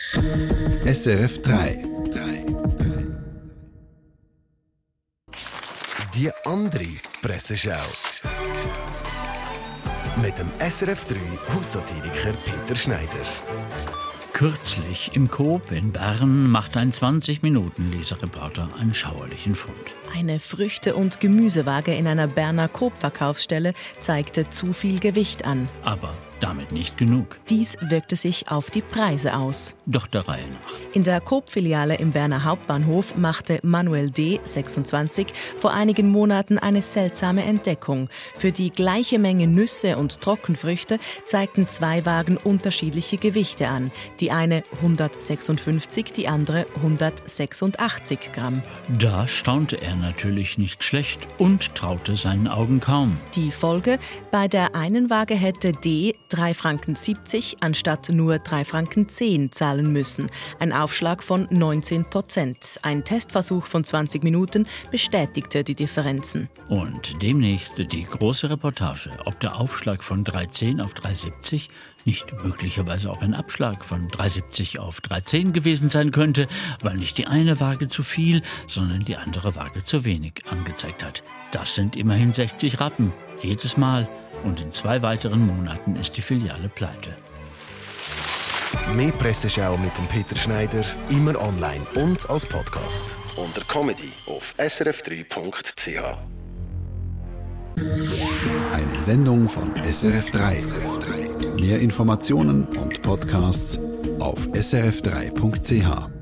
SRF 3. Die andere Presseschau. Mit dem SRF 3 Haussatiriker Peter Schneider. Kürzlich im Coop in Bern macht ein 20-Minuten-Leserreporter einen schauerlichen Fund. Eine Früchte- und Gemüsewaage in einer Berner Coop-Verkaufsstelle zeigte zu viel Gewicht an. Aber damit nicht genug. Dies wirkte sich auf die Preise aus. Doch der Reihe nach. In der Coop-Filiale im Berner Hauptbahnhof machte Manuel D., 26, vor einigen Monaten eine seltsame Entdeckung. Für die gleiche Menge Nüsse und Trockenfrüchte zeigten zwei Wagen unterschiedliche Gewichte an. Die eine 156, die andere 186 Gramm. Da staunte er natürlich nicht schlecht und traute seinen Augen kaum. Die Folge: Bei der einen Waage hätte D. 3,70 Franken anstatt nur 3,10 Franken zahlen müssen. Ein Aufschlag von 19%. Ein Testversuch von 20 Minuten bestätigte die Differenzen. Und demnächst die große Reportage, ob der Aufschlag von 3,10 auf 3,70 nicht möglicherweise auch ein Abschlag von 3,70 auf 3,10 gewesen sein könnte, weil nicht die eine Waage zu viel, sondern die andere Waage zu wenig angezeigt hat. Das sind immerhin 60 Rappen, jedes Mal. Und in 2 weiteren Monaten ist die Filiale pleite. Mehr Presseschau mit dem Peter Schneider, immer online und als Podcast. Unter Comedy auf srf3.ch. Eine Sendung von SRF 3. Mehr Informationen und Podcasts auf srf3.ch.